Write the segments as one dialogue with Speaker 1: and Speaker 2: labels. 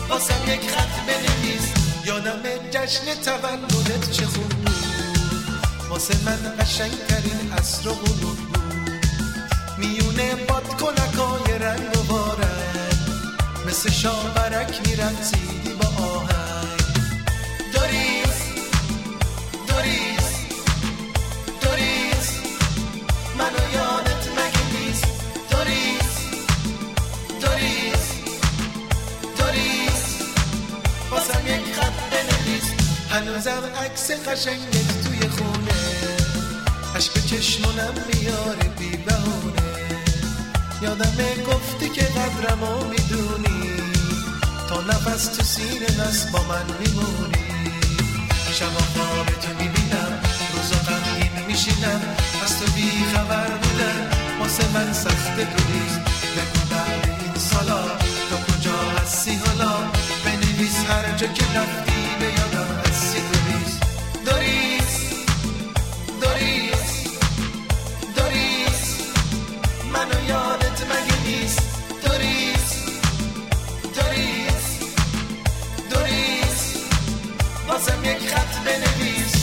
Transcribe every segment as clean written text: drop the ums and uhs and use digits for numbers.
Speaker 1: واسم یک خط بنویس. یادم جشن تولدت چه خوب بود، واسه من قشنگترین عصر و غروب بود. میونه بادکنکای رنگ و بارنگ، مثل شاورک میرقصیدی با آهنگ. دوریس دوریس دوریس، منو یادت مگه نیست؟ دوریس دوریس دوریس، واسم یک خط بنویس. هنوزم عکس قشنگت توی خونه، عشق چشمونم میاره بی بهونه. یادمه گفتی که قدرمو میدونی، تا نفس تو سینه نست با من میمونی. شب خوابتو میبینم، روزا غمگین میشینم، از تو بی خبر بودم واسه من سخت دوریست. بگو بعد این سالا تو کجا هستی حالا، بنویس هر جا که رفتی به یادم هستی. دوریست دوریست دوریست دوریست، منو یادت مگه نیست؟ دوریست دوریست دوریست، واسم یک خط بنویس.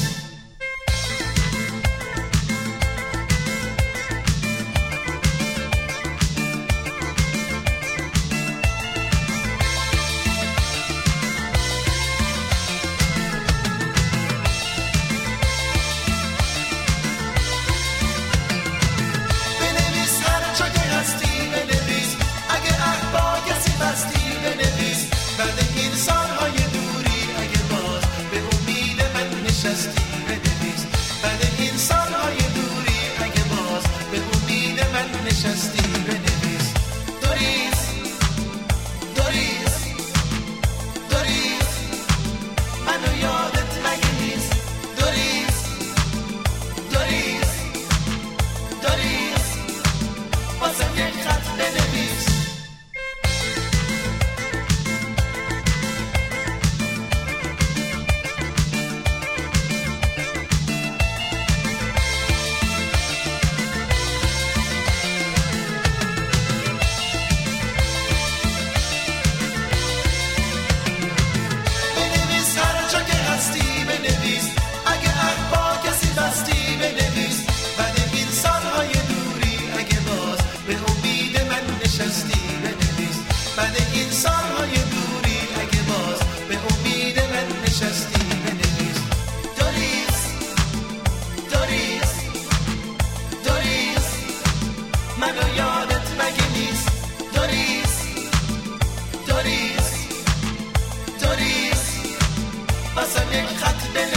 Speaker 1: منو یادت مگه نیست؟ دوریس دوریس دوریس، واسم یک خط